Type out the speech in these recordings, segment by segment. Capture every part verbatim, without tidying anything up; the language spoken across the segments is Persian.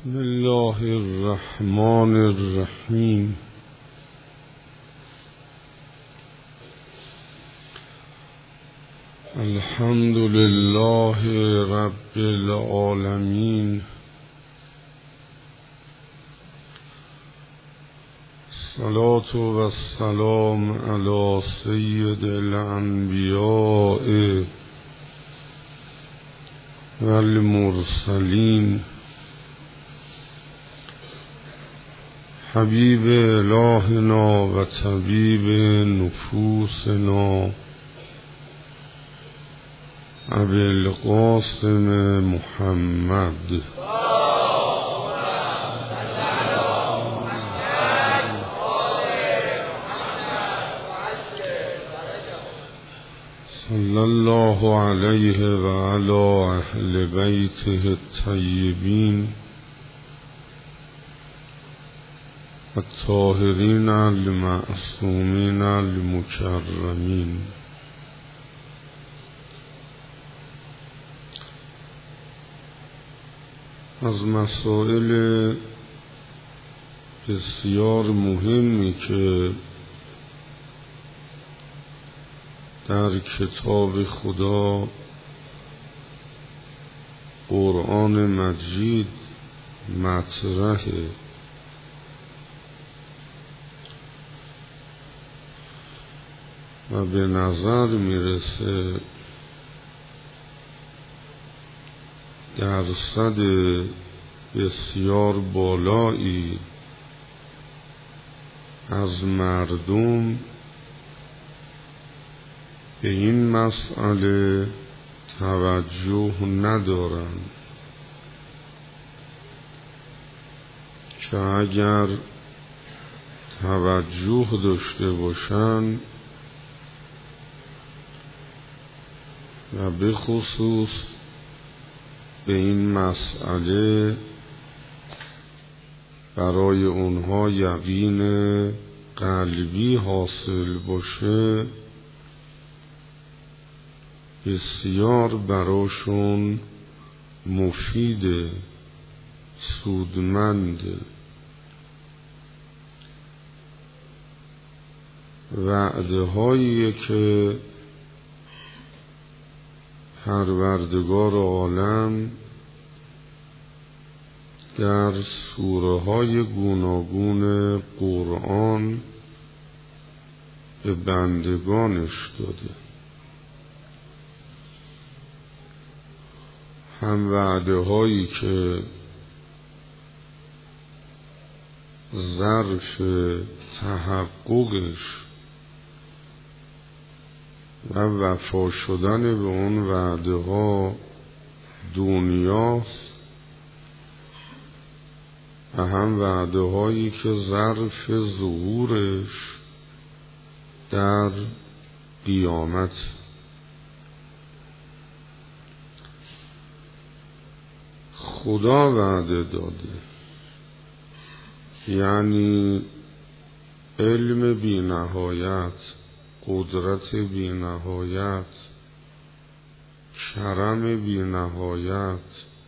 بسم الله الرحمن الرحیم. الحمد لله رب العالمین. الصلاة و السلام علی سید الانبیاء و المرسلین حبیب الهنا و طبیب نفوسنا ابی القاسم محمد صلی الله علیه و علی اهل بیته الطیبین الطاهرین المعصومین المکرمین. از مسائل بسیار مهمی که در کتاب خدا قرآن مجید مطرحه و به نظر میرسه درصد بسیار بالایی از مردم به این مسئله توجه ندارن که اگر توجه داشته باشن و به خصوص به این مسئله برای اونها یقین قلبی حاصل باشه، بسیار براشون مفید، سودمند. وعده هایی که پروردگار عالم در سوره های گوناگون قرآن به بندگانش داده، هم وعده هایی که ظرف تحققش و وفا شدن به اون وعده ها دنیاست و هم وعده هایی که ظرف ظهورش در قیامت. خدا وعده داده، یعنی علم بی نهایت، قدرت بی نهایت، کرم بی نهایت،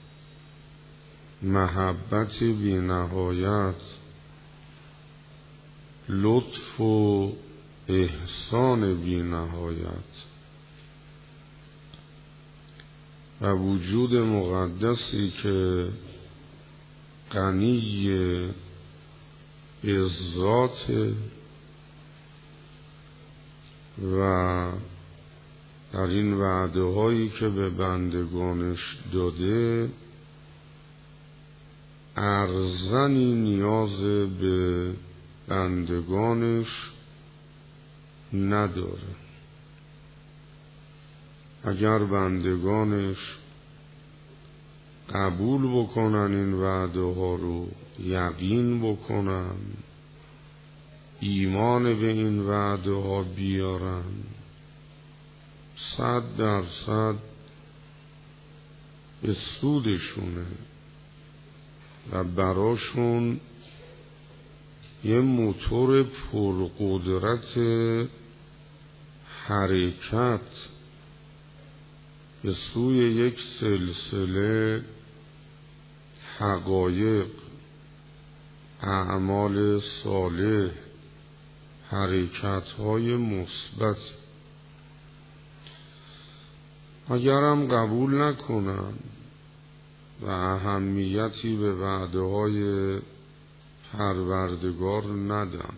محبت بی نهایت، لطف و احسان بی نهایت و وجود مقدسی که غنی به ذات و در این وعده هایی که به بندگانش داده ارزنی نیاز به بندگانش نداره. اگر بندگانش قبول بکنن این وعده ها رو، یقین بکنن، ایمان به این وعده ها بیارن، صد درصد به سودشونه و براشون یه موتور پرقدرت حرکت به سوی یک سلسله حقایق، اعمال صالح، حرکت‌های مثبت. اگرم قبول نکنن و اهمیتی به وعده‌های پروردگار ندن،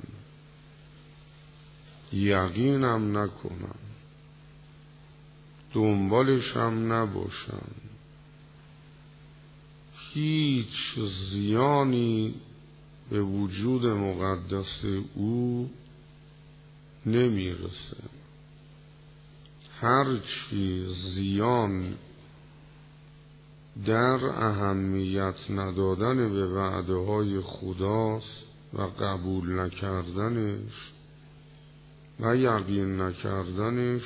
یقینم نکنن، دنبالشم نباشن، هیچ زیانی به وجود مقدس او نمیرسه. هرچی زیان در اهمیت ندادن به وعده های خداست و قبول نکردنش و یقین نکردنش،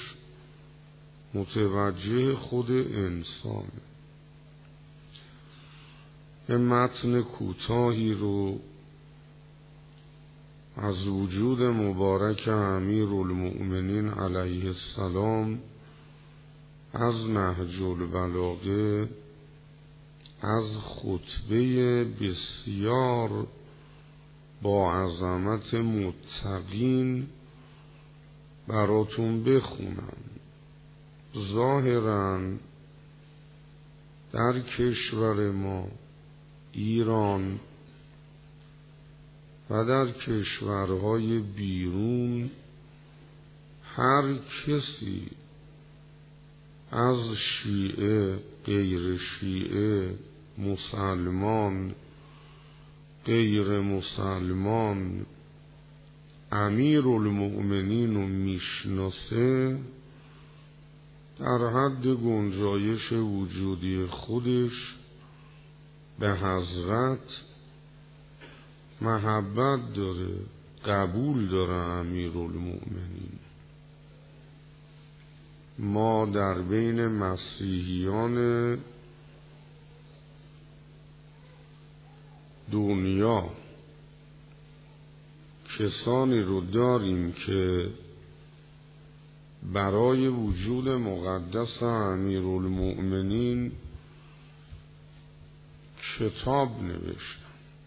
متوجه خود انسان. یه متن کوتاهی رو از وجود مبارک امیرالمؤمنین علیه السلام از نهج البلاغه، از خطبه بسیار با عظمت متقین براتون بخونم. ظاهراً در کشور ما ایران و در کشورهای بیرون هر کسی از شیعه، غیر شیعه، مسلمان، غیر مسلمان، امیرالمؤمنین رو میشناسه، در حد گنجایش وجودی خودش به حضرت محبت داره، قبول داره. امیرالمؤمنین ما در بین مسیحیان دنیا کسانی رو داریم که برای وجود مقدس امیرالمؤمنین کتاب نوشتن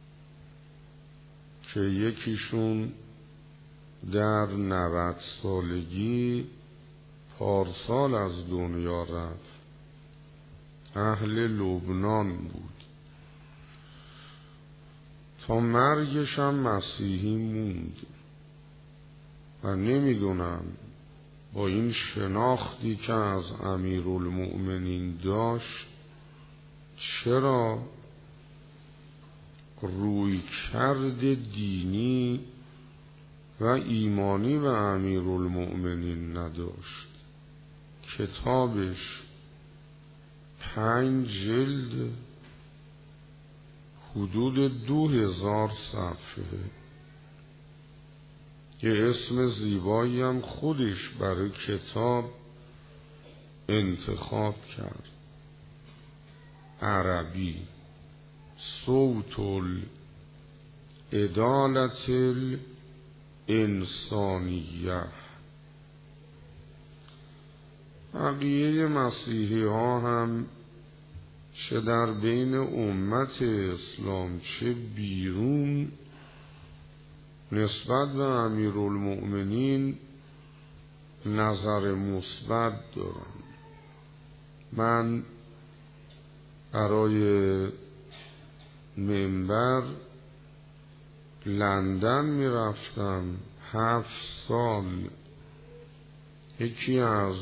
که یکیشون در نود سالگی پارسال از دنیا رفت، اهل لبنان بود، تا مرگش هم مسیحی موند و نمیدونم با این شناختی که از امیرالمؤمنین داشت چرا روی کرد دینی و ایمانی به امیرالمؤمنین نداشت. کتابش پنج جلد، حدود دو هزار صفحه، یه اسم زیبایی هم خودش برای کتاب انتخاب کرد، عربی، صوت العدالت الانسانیه. بقیه مسیحی ها هم چه در بین امت اسلام چه بیرون نسبت به امیرالمؤمنین نظر مثبت دارن. من برای منبر لندن می رفتم هفت سال. یکی از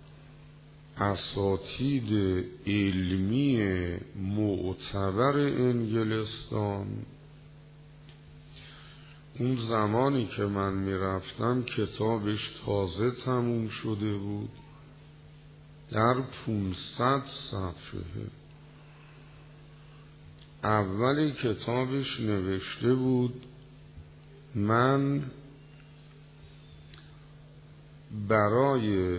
اساتید علمی معتبر انگلستان، اون زمانی که من می رفتم کتابش تازه تموم شده بود، در پونصد صفحه. اولی کتابش نوشته بود من برای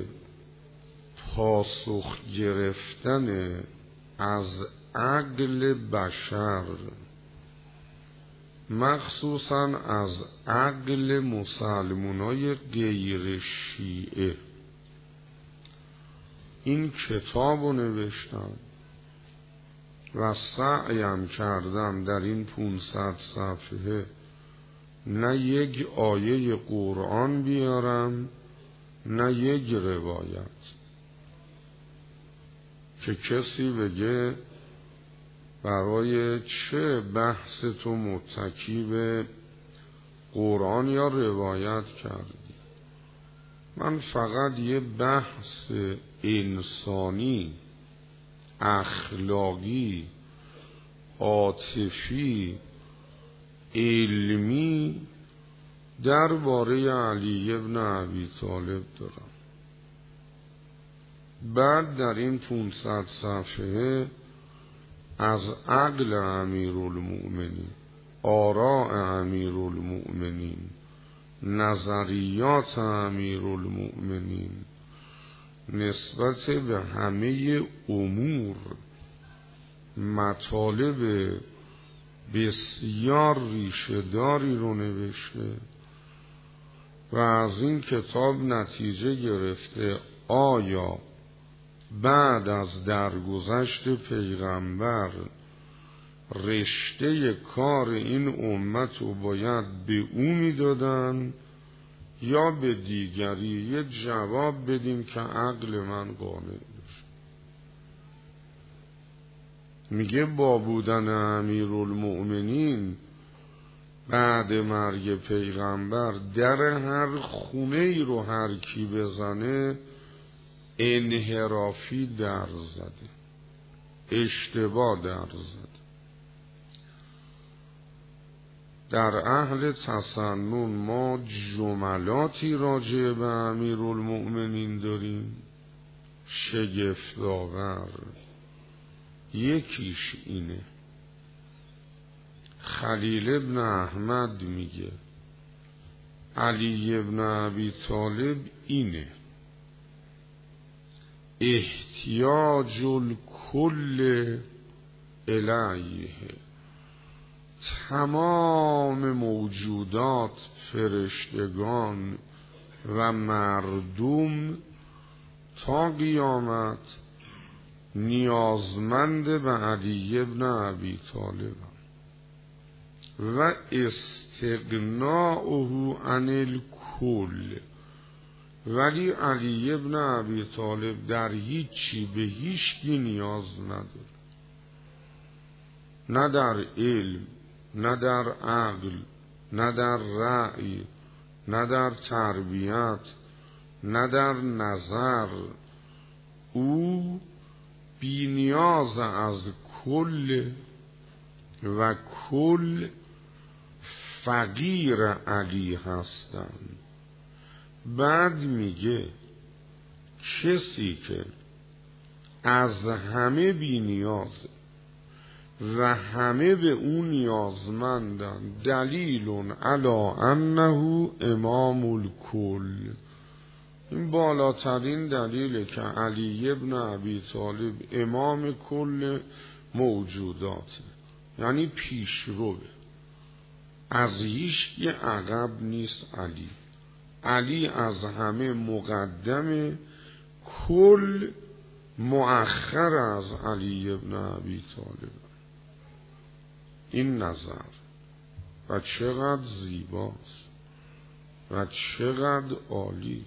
پاسخ گرفتن از عقل بشر، مخصوصا از عقل مسلمانای غیر شیعه، این کتاب رو نوشتم و سعیم کردم در این پونصد صفحه نه یک آیه قرآن بیارم نه یک روایت که کسی بگه برای چه بحث تو متکی به قرآن یا روایت کردی. من فقط یه بحث انسانی، اخلاقی، عاطفی، علمی درباره علی ابن ابی طالب دارم. بعد در این پونصد صفحه از عقل امیرالمؤمنین، آراء امیرالمؤمنین، نظریات امیرالمؤمنین نسبت به همه امور مطالب بسیار ریشه‌داری رو نوشته و از این کتاب نتیجه گرفته آیا بعد از درگذشت پیغمبر رشته کار این امت رو باید به او میدادن یا به دیگری. یه جواب بدیم که عقل من قانع بشه. میگه با بودن امیرالمؤمنین بعد مرگ پیغمبر در هر خونه ای رو هر کی بزنه انحرافی در زده، اشتباه در زده. در اهل تسنن ما جملاتی راجع به امیرالمؤمنین داریم شگفت‌آور. یکیش اینه، خلیل ابن احمد میگه علی ابن ابی طالب اینه احتیاج الکل الیه، تمام موجودات، فرشتگان و مردم تا قیامت نیازمند به علی ابن ابی طالب و استغناؤه عن الکل. ولی علی ابن ابی طالب در هیچی به هیچکی نیاز نداره، نه در علم، نه در عقل، نه در رأی، نه در تربیت، نه در نظر. او بی نیاز از کل و کل فقیر علی هستند. بعد میگه کسی که از همه بی نیازه و همه به اون نیازمندن دلیل علی انه امام الکل. این بالاترین دلیله که علی ابن ابی طالب امام کل موجوداته، یعنی پیشروه، از هیچ عقب نیست. علی علی از همه مقدم، کل مؤخر از علی ابن ابی طالب. این نظر و چقدر زیباست و چقدر عالی.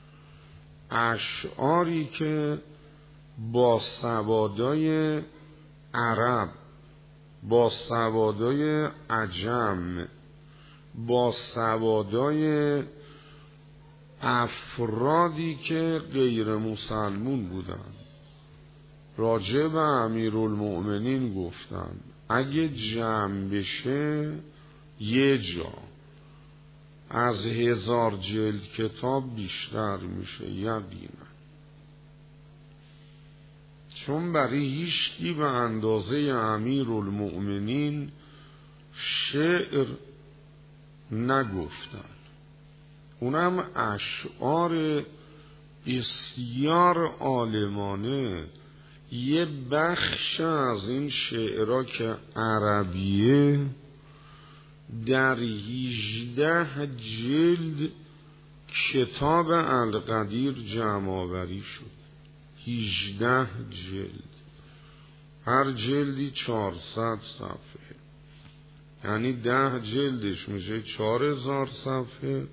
اشعاری که با سوادای عرب، با سوادای عجم، با سوادای افرادی که غیر مسلمون بودن راجع به امیرالمؤمنین گفتن، اگه جمع بشه یه جا از هزار جلد کتاب بیشتر میشه یقینا. چون برای هیچکی به اندازه امیرالمؤمنین شعر نگفتن، اونم اشعار بسیار عالمانه. یه بخش از این شعرها که عربیه در هجده جلد کتاب القدیر جمع آوری شد. هجده جلد هر جلدی چهارصد صفحه، یعنی ده جلدش میشه چهار هزار صفحه،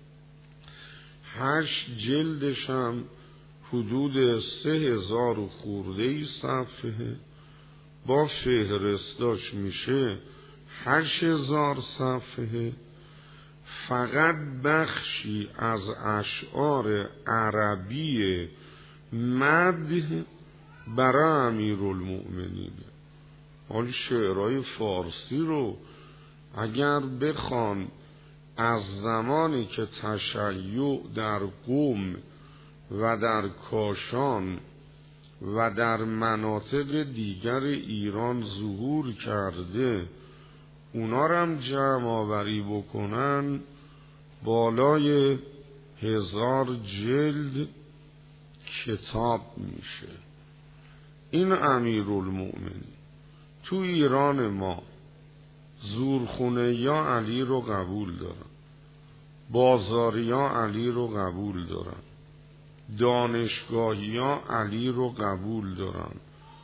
هشت جلدش هم حدود سه هزار و خورده ای صفحه، با فهرستاش میشه هشت هزار صفحه. فقط بخشی از اشعار عربی مدح برای امیرالمؤمنین. حال شعرهای فارسی رو اگر بخوان از زمانی که تشیع در قم و در کاشان و در مناطق دیگر ایران ظهور کرده اونا رو هم جمع آوری بکنن، بالای هزار جلد کتاب میشه. این امیرالمؤمنین تو ایران ما زورخونه یا علی رو قبول دارن، بازاری ها علی رو قبول دارن، دانشگاهی ها علی رو قبول دارن،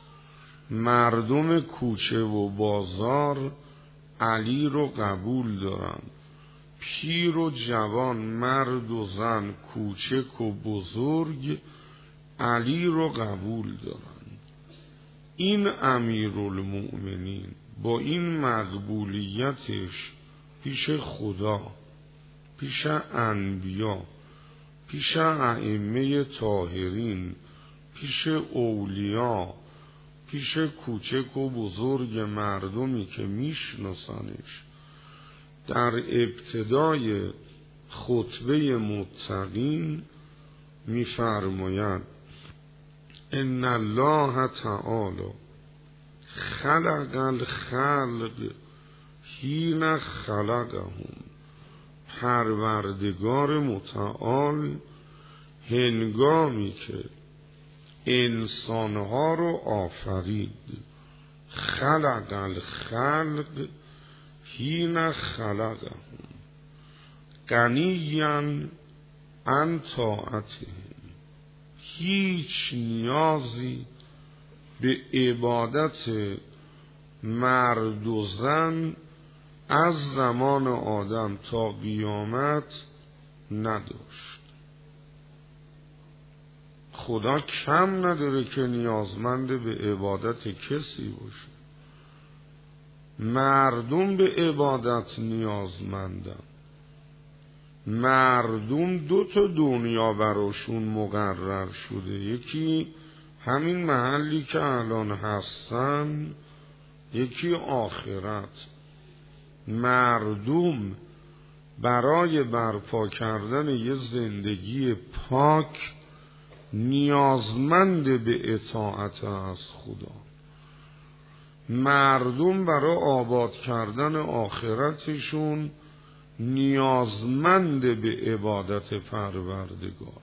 مردم کوچه و بازار علی رو قبول دارن، پیر و جوان، مرد و زن، کوچک و بزرگ علی رو قبول دارن. این امیرالمؤمنین با این مقبولیتش پیش خدا، پیش انبیا، پیش ائمه طاهرین، پیش اولیا، پیش کوچک و بزرگ مردمی که میشناسنش، در ابتدای خطبه متقین میفرماید ان الله تعالی خلق الخلق حین خلقهم. پروردگار متعال هنگامی که انسانها رو آفرید، خلق الخلق حین خلقهم غنیا عن طاعتهم. هیچ نیازی به عبادت مرد و زن از زمان آدم تا قیامت نداشت. خدا کم نداره که نیازمند به عبادت کسی باشه. مردم به عبادت نیازمندن. مردم دو تا دنیا براشون مقرر شده، یکی همین محلی که الان هستن، یکی آخرت. مردم برای برپا کردن یه زندگی پاک نیازمند به اطاعت از خدا. مردم برای آباد کردن آخرتشون نیازمند به عبادت پروردگار.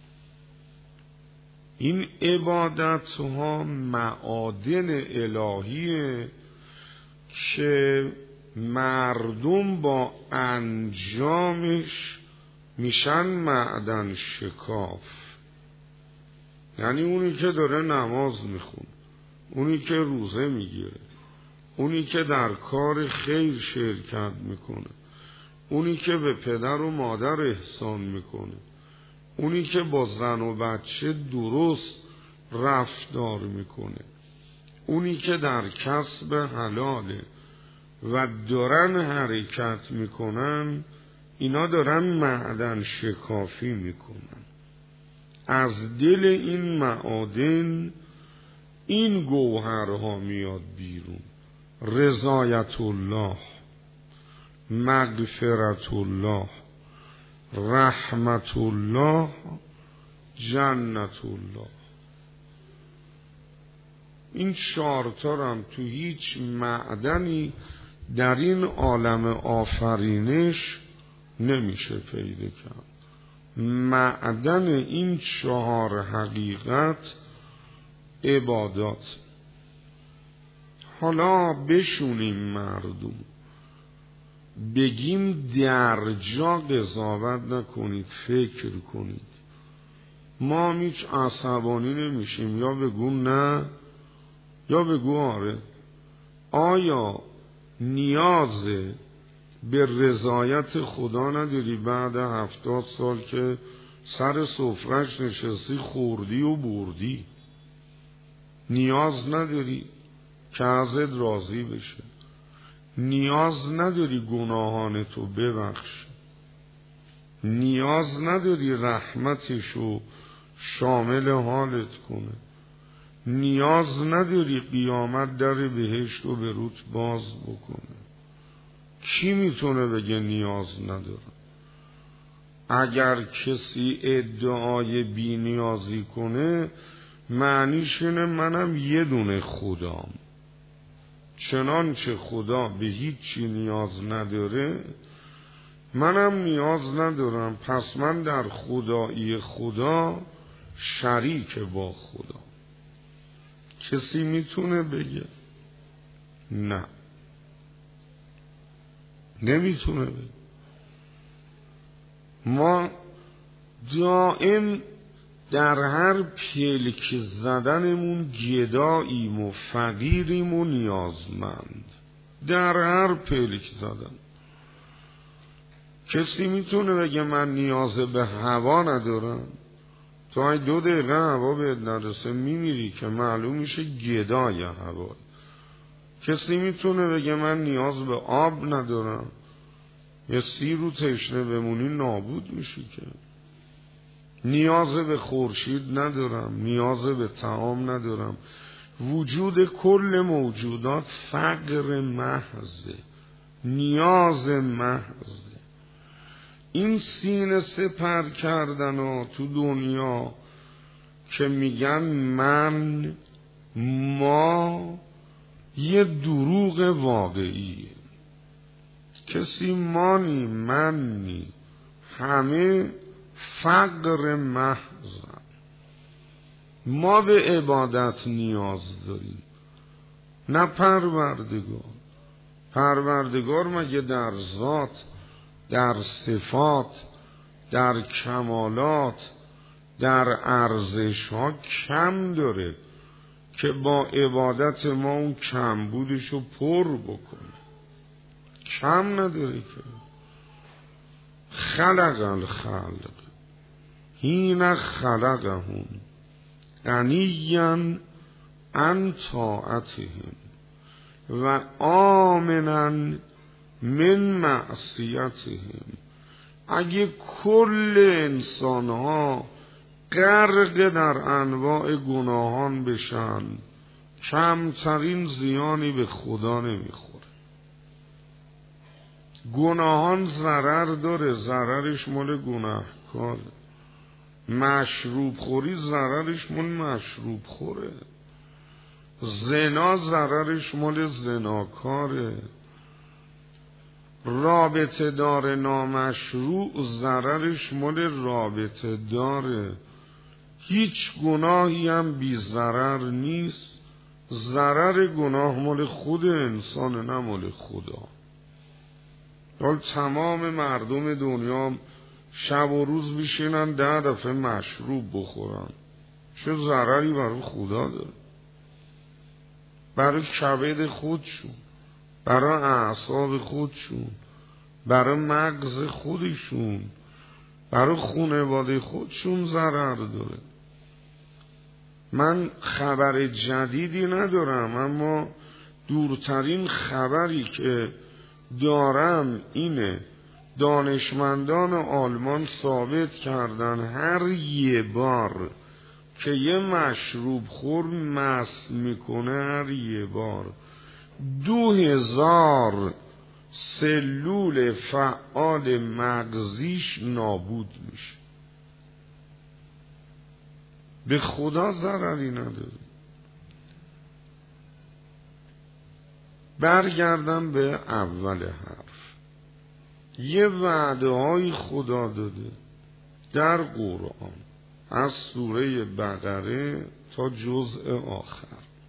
این عبادت ها معادن الهیه که مردم با انجامش میشن معدن شکاف. یعنی اونی که داره نماز میخونه، اونی که روزه میگیره، اونی که در کار خیر شرکت میکنه، اونی که به پدر و مادر احسان میکنه، اونی که با زن و بچه درست رفتار میکنه، اونی که در کسب حلاله و دارن حرکت میکنن، اینا دارن معدن شکافی میکنن. از دل این معادن این گوهرها میاد بیرون: رضایت الله، مغفرت الله، رحمت الله، جنت الله. این چهارتا هم تو هیچ معدنی در این عالم آفرینش نمیشه پیدا کرد. معدن این چهار حقیقت عبادات. حالا بشونیم مردم، بگیم در جا قضاوت نکنید، فکر کنید. ما هیچ عصبانی نمیشیم، یا بگون نه یا بگو آره. آیا نیاز به رضایت خدا نداری بعد هفتاد سال که سر سفرش نشستی خوردی و بردی؟ نیاز نداری که ازت راضی بشه؟ نیاز نداری گناهان تو ببخش؟ نیاز نداری رحمتشو شامل حالت کنه؟ نیاز نداری قیامت در بهشت و به روت باز بکنه؟ کی میتونه بگه نیاز نداره؟ اگر کسی ادعای بی نیازی کنه معنیش اینه منم یه دونه خدام، چنانچه خدا به هیچی نیاز نداره منم نیاز ندارم، پس من در خدایی خدا شریک با خدا. کسی میتونه بگه؟ نه، نمیتونه بگه. ما دائم در هر پلک زدنمون گداییم و فقیریم و نیازمند، در هر پلک زدن. کسی میتونه بگه من نیاز به هوا ندارم؟ تا دو دقیقه هوا بهت نرسه میمیری که معلوم میشه گدای هوا. کسی میتونه بگه من نیاز به آب ندارم؟ یه سی رو تشنه بمونی نابود میشی که. نیاز به خورشید ندارم، نیاز به طعام ندارم. وجود کل موجودات فقر محضه، نیاز محضه. این سینه سپر کردن و تو دنیا که میگن من ما، یه دروغ واقعیه. کسی مانی منی، همه فقر محضن. ما به عبادت نیاز داریم، نه پروردگار. پروردگار مگه در ذات، در صفات، در کمالات، در ارزش ها کم داره که با عبادت ما اون کمبودشو پر بکنه؟ کم نداره که. خلق الخلق حین خلقهم غنیا عن طاعتهم و آمنا من معصیتهم. اگه کل انسان ها غرق در انواع گناهان بشن کمترین زیانی به خدا نمیخوره. گناهان ضرر داره، ضررش مال گناهکاره. مشروب خوری ضررش مال مشروب خوره. زنا ضررش مال زناکاره. رابطه دار نامشروع ضررش مال رابطه داره. هیچ گناهی هم بی ضرر نیست. ضرر گناه مال خود انسان، نه مال خدا. حال تمام مردم دنیا شب و روز بشینن ده دفعه مشروب بخورن، چه ضرری برای خدا داره؟ برای کبد خودشون، برای اعصاب خودشون، برای مغز خودشون، برای خانواده خودشون ضرر داره. من خبر جدیدی ندارم، اما دورترین خبری که دارم اینه دانشمندان آلمان ثابت کردن هر یه بار که یه مشروب خور مست میکنه، هر یه بار دو هزار سلول فعال مغزیش نابود میشه. به خدا ضرری نداره. برگردم به اول حرف. یه وعده های خدا داده در قرآن از سوره بقره تا جزء آخر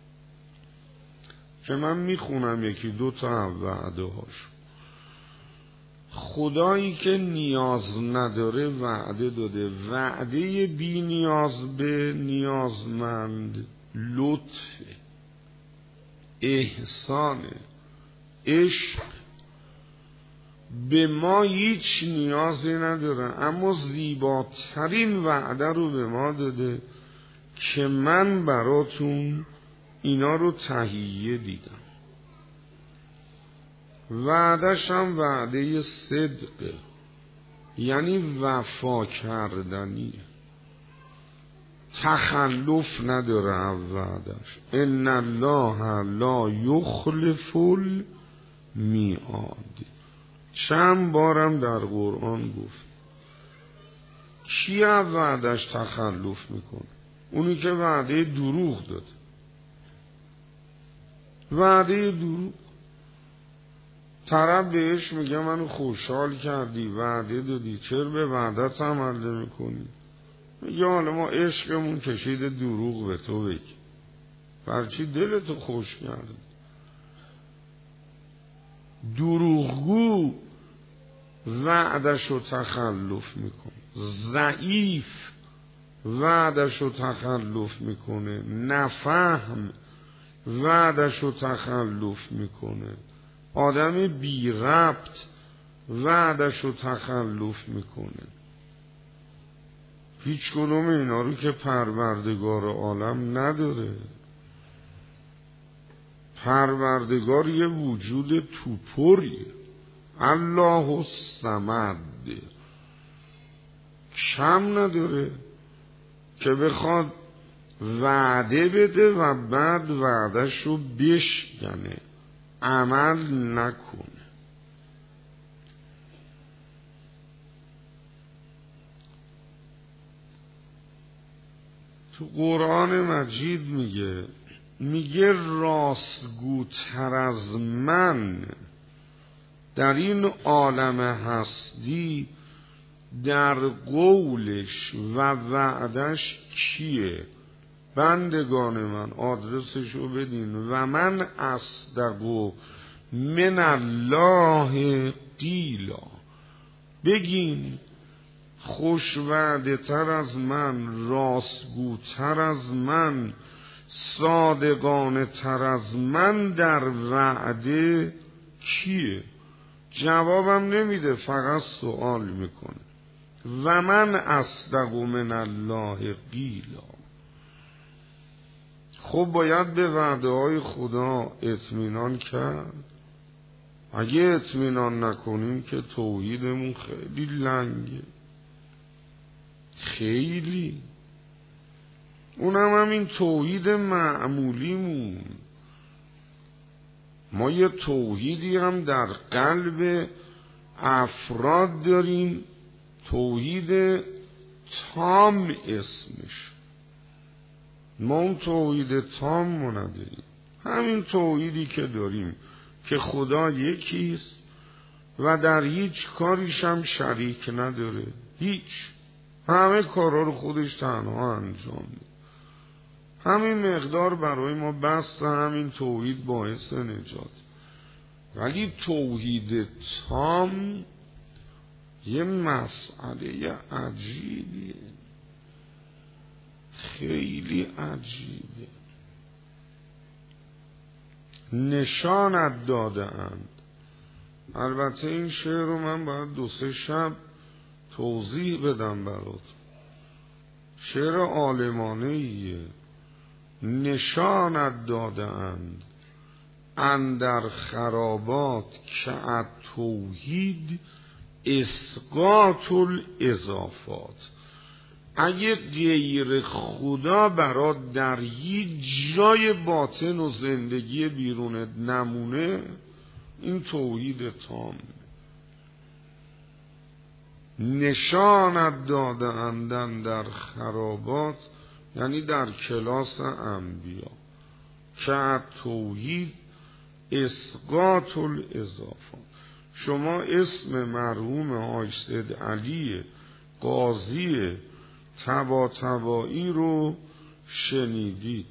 که من میخونم یکی دو تا وعده هاش. خدایی که نیاز نداره وعده داده، وعده بی نیاز به نیازمند لطفه. احسانه، عشق به ما هیچ نیازی نداره، اما زیباترین وعده رو به ما داده که من براتون اینا رو تهیه دیدم. وعدش هم وعده صدقه، یعنی وفا کردنیه، تخلف نداره وعدش. ان الله لا یخلف المیعاد. چند بارم در قرآن گفت کی از وعدش تخلف میکنه؟ اونی که وعده دروغ داد، وعده دروغ. طرف بهش میگه منو خوشحال کردی، وعده دادی، چرا به وعدت عمل نمیکنی؟ میگه حالا ما عشقمون کشید دروغ به تو بگی، برچی دلتو خوش کردی؟ دروغگو وعدشو تخلف میکنه، ضعیف وعدشو تخلف میکنه، نفهم وعدشو تخلف میکنه، آدم بی ربط وعدشو تخلف میکنه. هیچ کدوم اینا رو که پروردگار عالم نداره. پروردگار یه وجود توپریه، الله الصمد، کم نداره که بخواد وعده بده و بعد وعدش رو بشکنه، عمل نکنه. تو قرآن مجید میگه میگه راستگوتر از من در این عالم هستی در قولش و وعدش کیه؟ بندگان من آدرسشو بدین. و من اصدق من الله قیلا، بگین خوش وعده تر از من، راستگوتر از من، صادقانه تر از من در وعده کیه؟ جوابم نمیده، فقط سوال میکنه. و من اصدق من الله قیلا. خب باید به وعده های خدا اطمینان کرد. اگه اطمینان نکنیم که توحیدمون خیلی لنگه، خیلی. اونم همین توحید معمولیمون. ما یه توحیدی هم در قلب افراد داریم، توحید تام اسمش. ما اون توحید تام رو نداریم. همین توحیدی که داریم که خدا یکیست و در هیچ کاریش هم شریک نداره، هیچ، همه کارا رو خودش تنها انجام میده. همین مقدار برای ما بس، همین توحید باعث نجات. ولی توحید تام یه مسئله عجیبیه، خیلی عجیبه. نشانت داده اند. البته این شعر رو من باید دو سه شب توضیح بدم برات. شعر عالمانه ایه. نشانت داده اند اندر خرابات که توحید اسقاط الاضافات. اگه غیر خدا برات در هیچ جای باطن و زندگی بیرونت نمونه، این توحید تام. نشانت داده اندن در خرابات یعنی در کلاس انبیا که توحید اسقاط الاضافات. شما اسم مرحوم حاج سید علی قاضی طباطبایی رو شنیدید.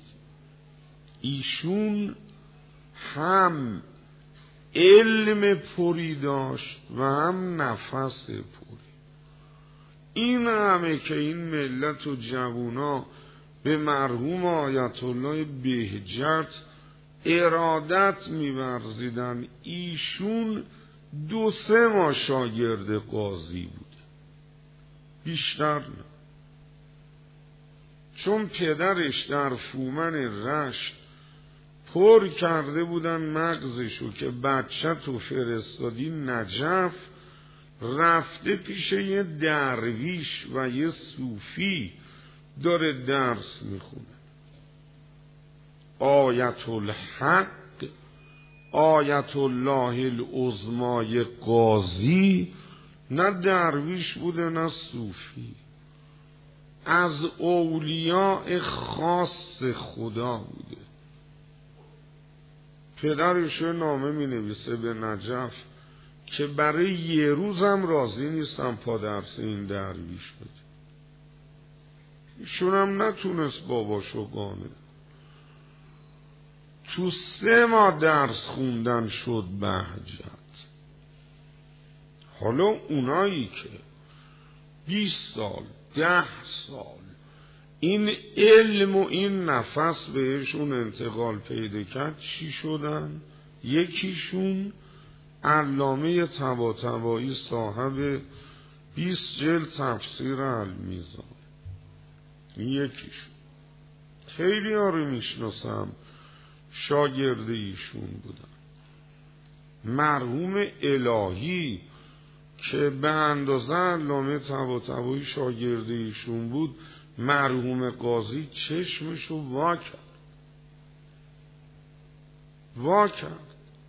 ایشون هم علم پری داشت و هم نفس پری. این همه که این ملت و جوونا به مرحوم آیت الله بهجت ارادت می‌ورزیدن. ایشون دو سه ماه شاگرد قاضی بود، بیشتر نه، چون پدرش در فومن رشت پر کرده بودن مغزشو که بچه تو فرستادی نجف، رفته پیش یه درویش و یه صوفی داره درس میخونه. آیت الحق، آیت الله العظمای قاضی نه درویش بوده نه صوفی، از اولیاء خاص خدا بوده. پدرش نامه می نویسه به نجف که برای یه روزم راضی نیستم پا درس این درویش بده. ایشون هم نتونست باباشو گانه. تو سه ماه درس خوندن شد بهجت. حالا اونایی که بیست سال ده سال این علم و این نفس بهشون انتقال پیدا کرد چی شدن؟ یکیشون علامه طباطبایی صاحب بیست جلد تفسیر المیزان، یکیشون. خیلی ها رو میشناسم شاگرد ایشون بودن. مرحوم الهی که به اندازه علامه طباطبایی شاگرد ایشون بود، مرحوم قاضی چشمشو وا کرد وا کرد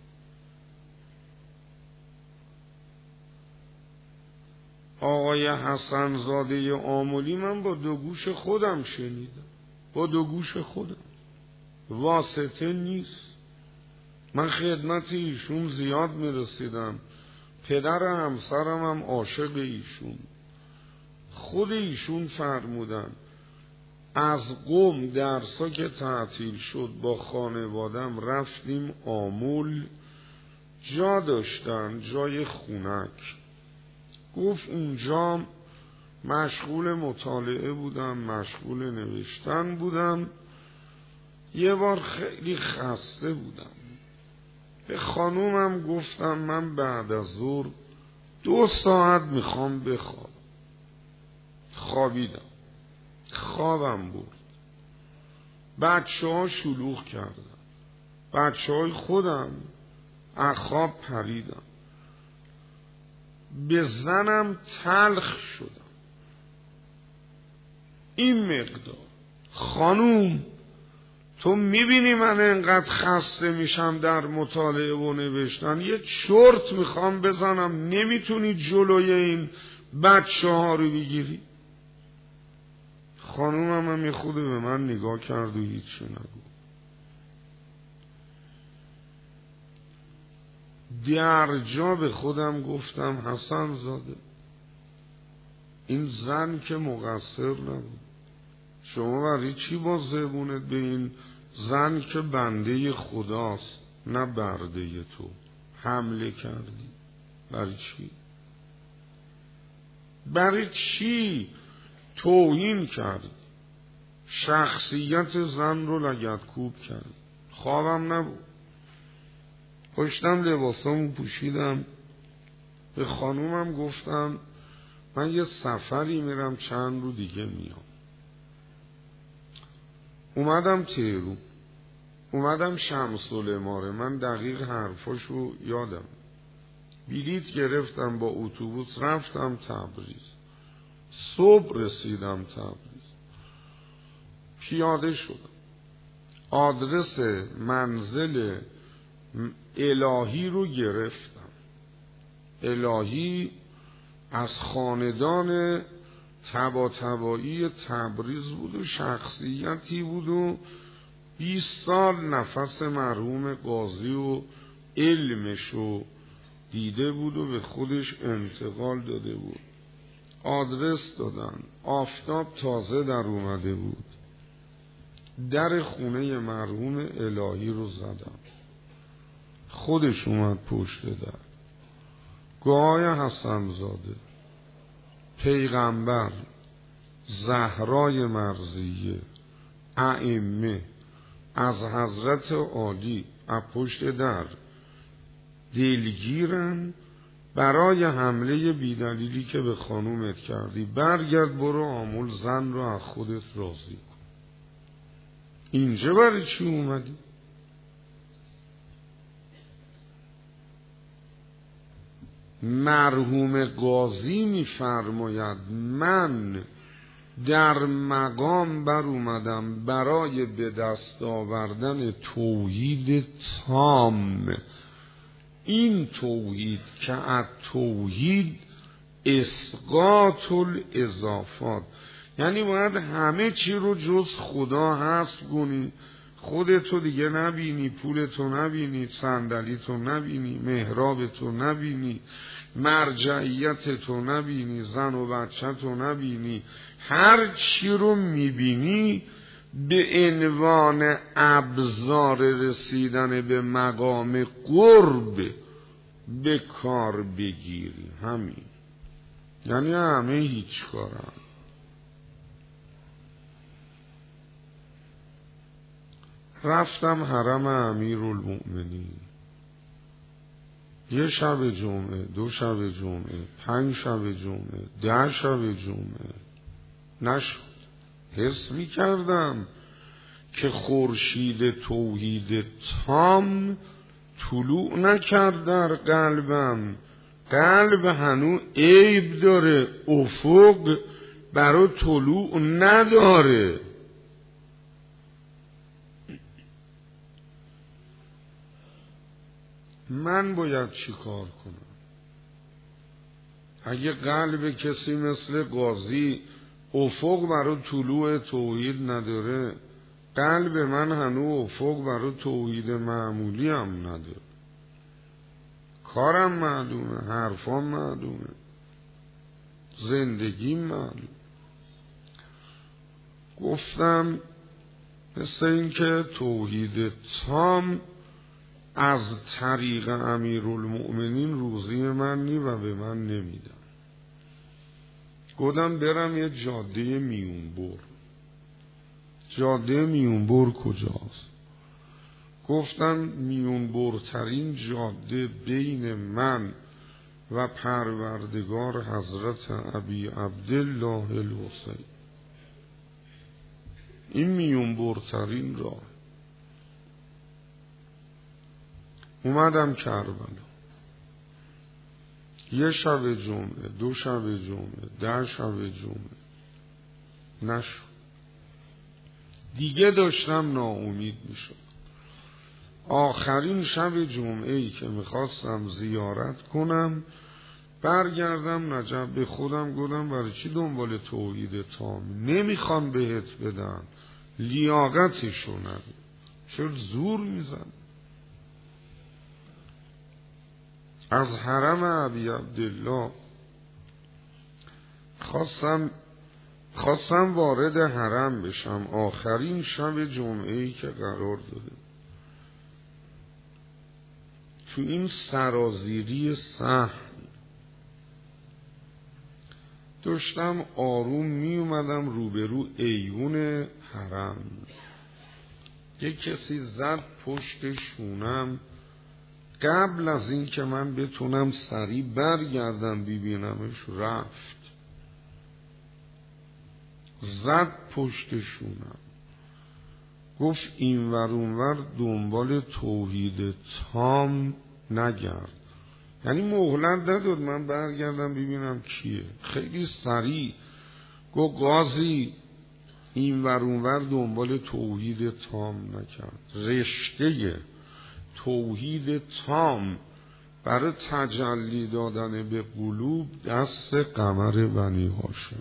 آقای حسن زاده آملی من با دو گوش خودم شنیدم، با دو گوش خودم، واسطه نیست. من خدمت ایشون زیاد میرسیدم، پدر همسرم هم عاشق ایشون. خود ایشون فرمودن از قم درسا که تعطیل شد با خانوادم رفتیم آمول، جا داشتن جای خونک. گفت اونجا مشغول مطالعه بودم، مشغول نوشتن بودم. یه بار خیلی خسته بودم، به خانومم گفتم من بعد از ظهر دو ساعت میخوام بخوابم. خوابیدم، خوابم برد. بچه ها شلوغ کردن، بچه های خودم از خواب پریدم، به زنم تلخ شدم. این مقدار خانوم تو میبینی من انقدر خسته میشم در مطالعه و نوشتن، یه چرت میخوام بزنم، نمیتونی جلوی این بچه ها رو بگیری؟ خانومم هم یه خود به من نگاه کرد و هیچی نگو. در جا به خودم گفتم حسن زاده این زن که مقصر نبود، شما برای چی با زبونت به این زن که بنده خداست نه برده تو حمله کردی؟ برای چی؟ برای چی توهین کردی؟ شخصیت زن رو لگدکوب کردی. خوابم نبود، پشتم لباسامو پوشیدم، به خانومم گفتم من یه سفری میرم چند رو دیگه میام. اومدم تهرون، اومدم شمس العماره، من دقیق حرفاشو یادم. بلیط گرفتم با اتوبوس رفتم تبریز. صبح رسیدم تبریز، پیاده شدم، آدرس منزل الهی رو گرفتم. الهی از خاندان طباطبایی تبریز بود و شخصیتی بود و بیست سال نفس مرحوم قاضی و علمشو دیده بود و به خودش انتقال داده بود. آدرس دادن، آفتاب تازه در اومده بود. در خونه مرحوم الهی رو زدم، خودش اومد پشت در. گوهای حسن زاده، پیغمبر، زهرای مرضیه، ائمه، از حضرت عالی از پشت در دلگیرن برای حمله بیدلیلی که به خانومت کردی، برگرد برو آمول زن رو از خودت راضی کن. اینجا برای چی اومدی؟ مرحوم قاضی می‌فرماید من در مقام بر اومدم برای به دست آوردن توحید تام. این توحید که از توحید اسقاط الاضافات، یعنی باید همه چی رو جز خدا حذف کنی، خودتو دیگه نبینی، پولتو نبینی، صندلیتو نبینی، محرابتو نبینی، مرجعیتتو نبینی، زن و بچه‌تو نبینی، هر چی رو میبینی به عنوان ابزار رسیدن به مقام قرب به کار بگیری. همین یعنی همه هیچ کارم. رفتم حرم امیرالمؤمنین، یه شب جمعه، دو شب جمعه، پنج شب جمعه، ده شب جمعه، نشد. حس می کردم که خورشید توحید تام طلوع نکرد در قلبم. قلب هنو عیب داره، افق برای طلوع نداره. من باید چی کار کنم؟ اگه قلب کسی مثل قاضی افق برای طلوع توحید نداره، قلب من هنو افق برای توحید معمولی هم نداره. کارم معلومه، حرفام معلومه، زندگیم معلومه. گفتم مثل این که توحید تام از طریق امیرالمؤمنین روزی من نی و به من نمیدن. گفتم برم یه جاده میونبر. جاده میونبر کجاست؟ گفتم میونبرترین جاده بین من و پروردگار حضرت ابی عبدالله الحسین. این میونبرترین راه. اومدم کربلا، یه شب جمعه، دو شب جمعه، ده شب جمعه، نشد. دیگه داشتم ناامید میشد. آخرین شب جمعه ای که میخواستم زیارت کنم برگردم نجف، به خودم گفتم برای چی دنبال توحید تام؟ نمیخوان بهت بدن، لیاقتشو نداری، چرا زور میزن؟ از حرم ابی عبدالله خواستم خواستم وارد حرم بشم. آخرین شب جمعه ای که قرار داده تو این سرازیری سهل داشتم آروم می اومدم روبرو ایوون حرم. یک کسی زد پشت شونم قبل از این که من بتونم سریع برگردم ببینمش رفت. زد پشت شونم گفت اینور اونور دنبال توحید تام نگرد. یعنی مهلت نداد من برگردم ببینم کیه. خیلی سریع گفت قاضی اینور اونور دنبال توحید تام نکرد. رشته توحید تام برای تجلی دادن به قلوب دست قمر بنی هاشم.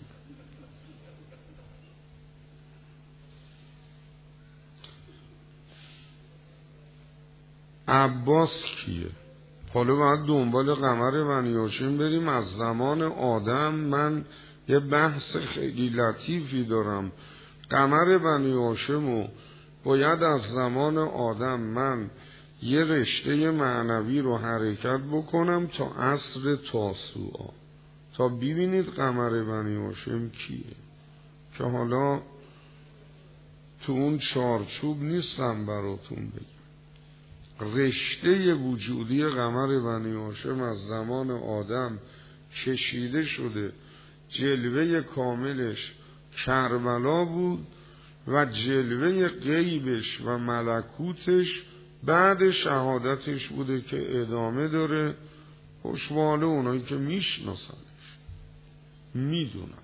عباس کیه؟ حالا باید دنبال قمر بنی هاشم بریم. از زمان آدم من یه بحث خیلی لطیفی دارم. قمر بنی هاشمو باید از زمان آدم من یه رشته معنوی رو حرکت بکنم تا عصر تاسوعا، تا ببینید قمر بنی هاشم کیه. که حالا تو اون چارچوب نیستم براتون بگم. رشته وجودی قمر بنی هاشم از زمان آدم کشیده شده، جلوه کاملش کربلا بود و جلوه غیبش و ملکوتش بعد شهادتش بوده که ادامه داره. خوشباله اونایی که میشناسنش میدونن.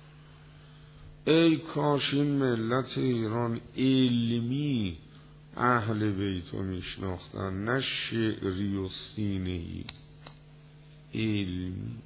ای کاش این ملت ایران علمی اهل بیتو میشناختن، نه شعری و سینه‌ای، علمی.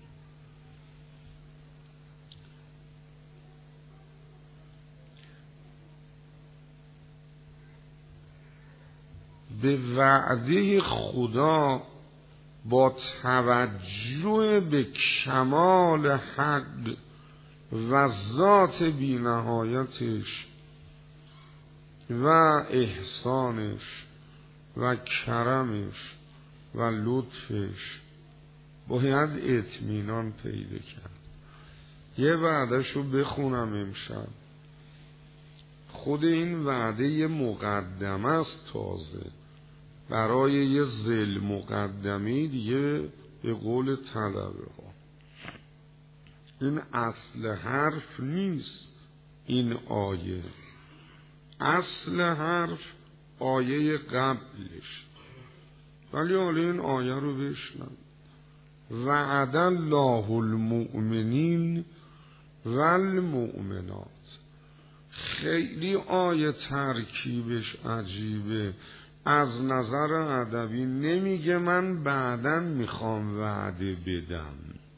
به وعده خدا با توجه به کمال حق و ذات بی نهایتش و احسانش و کرمش و لطفش باید اطمینان پیدا کرد. یه وعدهشو بخونم امشب. خود این وعده یه مقدمه است تازه برای یه ذل مقدمه دیگه. به قول طلبه ها این اصل حرف نیست. این آیه اصل حرف آیه قبلش، ولی حالا این آیه رو بشنم. وعد الله المؤمنین والمؤمنات. خیلی آیه ترکیبش عجیبه. از نظر ادبی نمیگه من بعداً میخوام وعده بدم،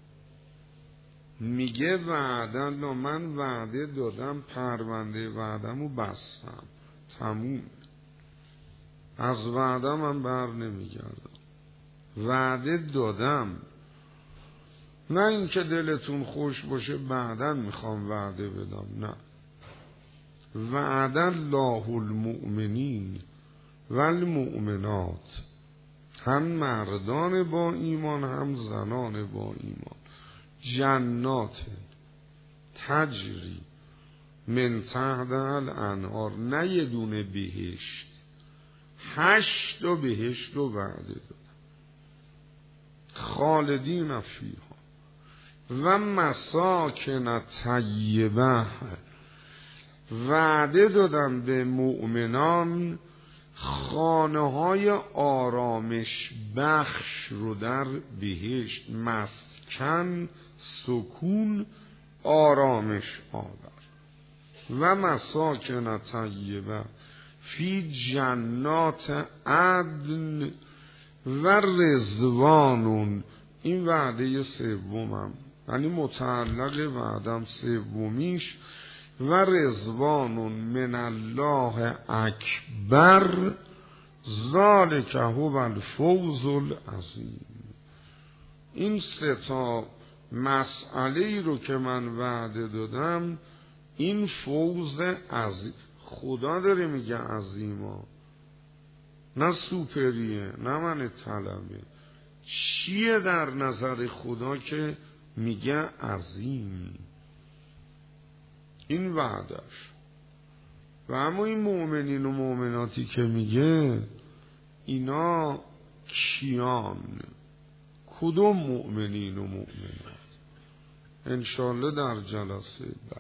میگه وعده نه، من وعده دادم، پرونده وعدمو بستم، تموم. از وعده من بر نمیگردم. وعده دادم، نه اینکه دلتون خوش باشه بعداً میخوام وعده بدم، نه. وعد الله المؤمنین والمؤمنات، هم مردان با ایمان هم زنان با ایمان، جنات تجری من تحتها الانهار، نه یه دونه بهشت، هشت تا بهشت رو وعده دادن، خالدین فیها و مساکن طیبه، وعده دادن به مؤمنان خانه های آرامش بخش رو در بهشت. مسکن سکون آرامش آور. و مساکن طیبه فی جنات عدن و رضوانون. این وعده سومم، یعنی متعلق وعدم سومیش و رضوان من الله اکبر ذالک هو الفوز العظیم. این سه تا مسئله رو که من وعده دادم، این فوز عظیم. خدا داره میگه عظیما، نه سوپریه، نه من طلبه. چیه در نظر خدا که میگه عظیم؟ این وعدش. و اما این مؤمنین و مؤمناتی که میگه، اینا کیان؟ کدوم مؤمنین و مؤمنات؟ انشالله در جلسه بعد.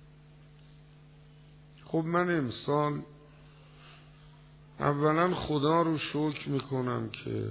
خب من امسال اولا خدا رو شکر میکنم که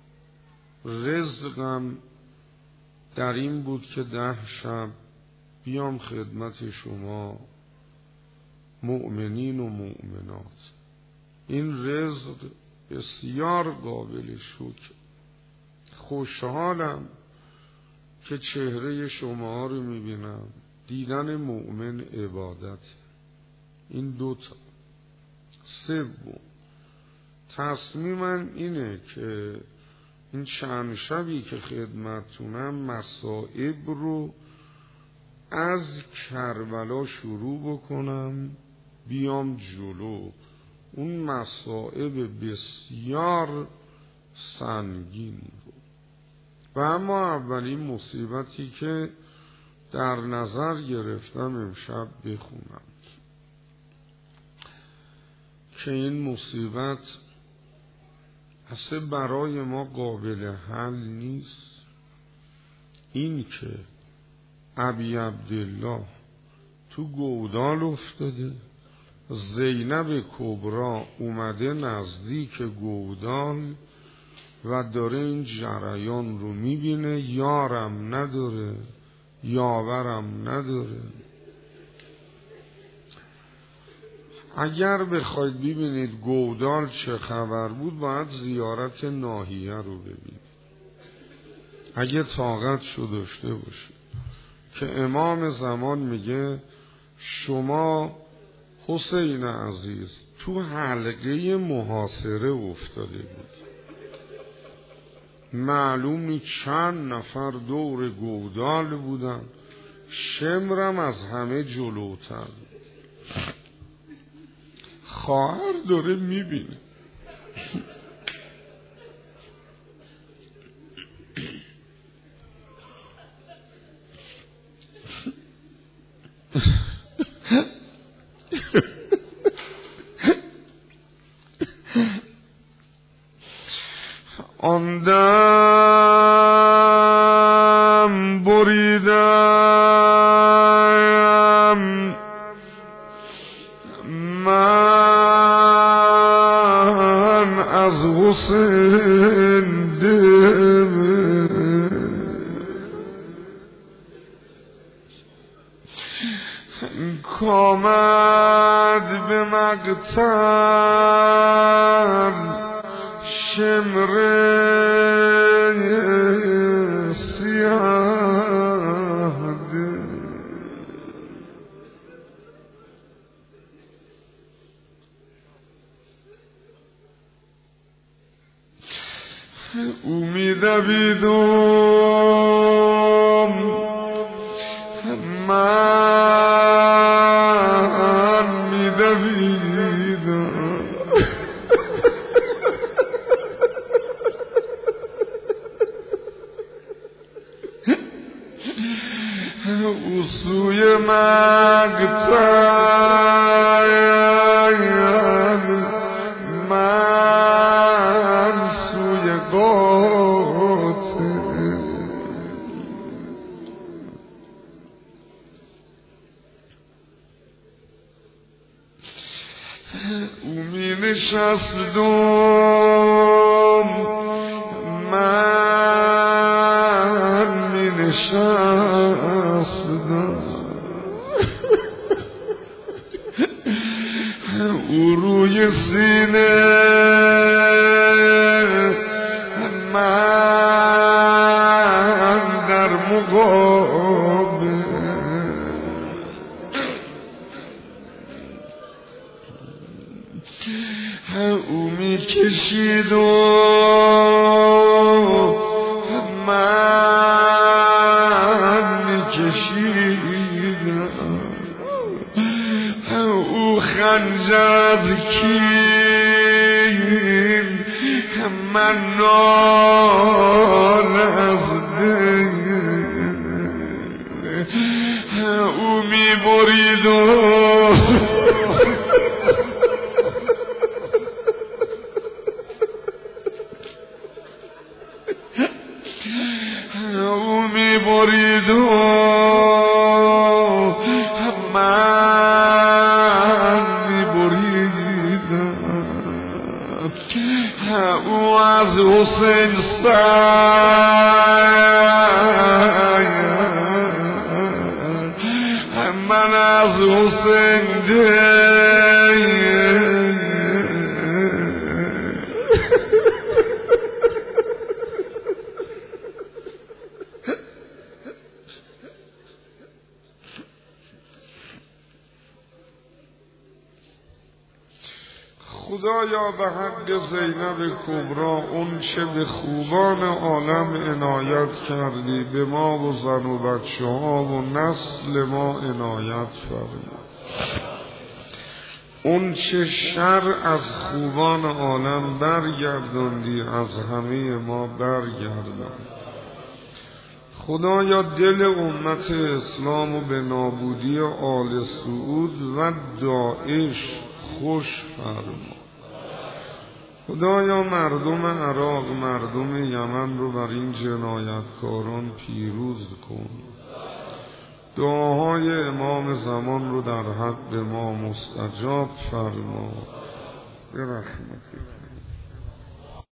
رزقم در این بود که ده شب بیام خدمت شما مؤمنین و مؤمنات. این رزق بسیار قابل شکر. خوشحالم که چهره شما رو میبینم. دیدن مؤمن عبادت. این دوتا. سوم، تصمیمم اینه که این چند شبی که خدمتتونم مصائب رو از کربلا شروع بکنم بیام جلو. اون مصائب بسیار سنگین رو. و اما اولین مصیبتی که در نظر گرفتم امشب بخونم. که این مصیبت اصلا برای ما قابل حل نیست. این که ابی عبدالله تو گودال افتاده، زینب کبرا اومده نزدیک گودال و داره این جریان رو میبینه، یارم نداره، یاورم نداره. اگر بخواید ببینید گودال چه خبر بود، باید زیارت ناحیه رو ببینید اگه طاقت شو داشته باشید. که امام زمان میگه شما حسین عزیز تو حلقه محاصره افتاده بود، معلومی چند نفر دور گودال بودن، شمرم از همه جلوتر. خواهر داره میبینه آن دم بریدم من از حسین دم، کامد به مقتل شمر سیاه او می‌دویدم من می‌دویدم او سوی مقتل من سوی قاتل. او می نشستم من می نشستم، او روی سینه من در مقابل، او می کشید و من می کشیدم، او خنجر کین من نال از دل، او می برید و او می برید و من می بریدم، او از حسین سر من از حسین دل. خدایا به حق زینب کبرا اون چه به خوبان عالم عنایت کردی، به ما و زن و بچه ها و نسل ما عنایت فرما. اون چه شر از خوبان عالم برگرداندی از همه ما برگردان. خدایا دل امت اسلام و به نابودی آل سعود و داعش خوش فرما. خدایا مردم عراق، مردم یمن رو بر این جنایتکاران پیروز کن. دعاهای امام زمان رو در حق ما مستجاب فرما. برحمتک.